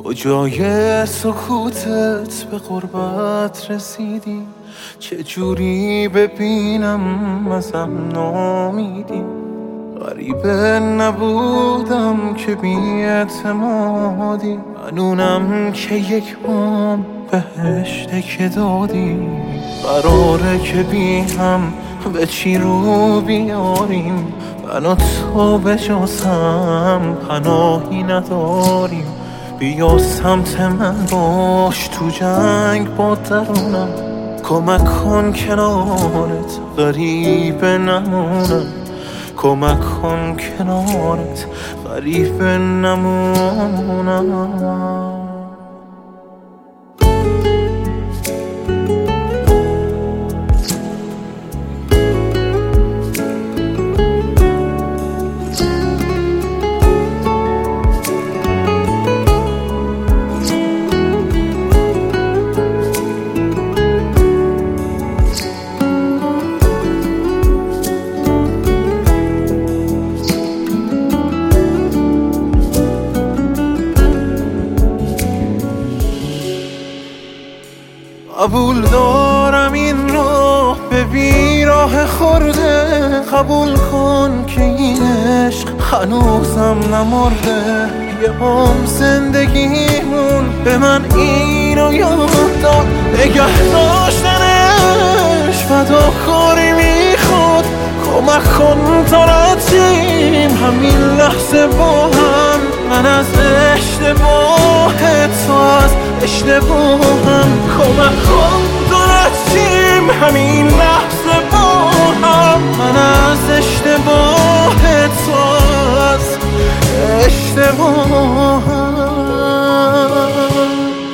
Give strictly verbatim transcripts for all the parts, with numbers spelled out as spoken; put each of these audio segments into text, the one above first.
کجای سکوتت به قربت رسیدی؟ چجوری ببینم ازم نامیدی؟ غریبه نبودم که بی اعتمادی، منونم که یک بام بهشته که دادی. قراره که بی هم به چی رو بیاریم، من و تو به جز هم پناهی نداریم. بیا سمت من باش تو جنگ با درونم، کمک کن کنارت غریبه نمونم. کمک کن کنارت غریبه نمونم. قبول دارم این راه به بیراه خورده، قبول کن که این عشق هنوزم نمرده. یه عمر زندگیمون به من اینو یاد داد، نگه داشتنش فداکاری میخواد. کمک کن تا رفتیم همین لحظه با هم، من از اشتباهت تو از اشتباهم. کمک کن تا رفتیم همین لحظه با هم، من از اشتباهت تو از اشتباهم.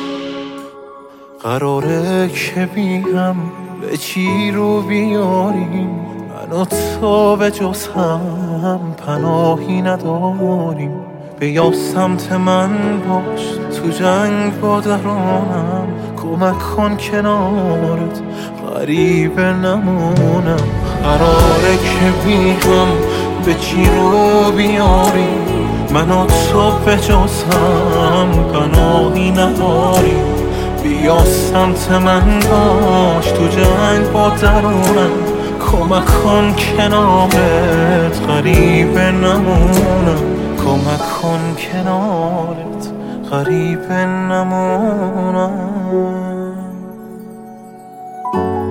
قراره که بیم به چی رو بیاریم، من و تو به جز هم پناهی نداریم. بیا سمت من باش تو جنگ با درونم، کمک کن کنارت غریبه نمونم. قراره که بیم به چی رو بیاریم، من و تو به جز هم پناهی نداریم. بیا سمت من باش تو جنگ با درونم، کمک کن کنارت غریبه نمونم. کمک کن کنارت غریبه نمونم.